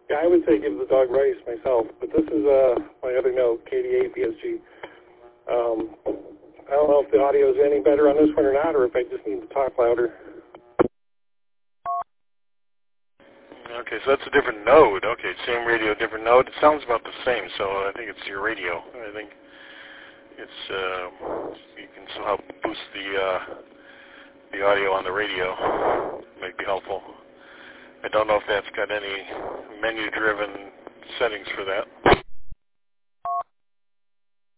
Yeah, I would say give the dog rice myself, but this is my other note, KDA PSG. I don't know if the audio is any better on this one or not, or if I just need to talk louder. Okay, so that's a different node. Okay, same radio, different node. It sounds about the same, so I think it's your radio. I think it's you can somehow boost the audio on the radio. Might be helpful. I don't know if that's got any menu-driven settings for that.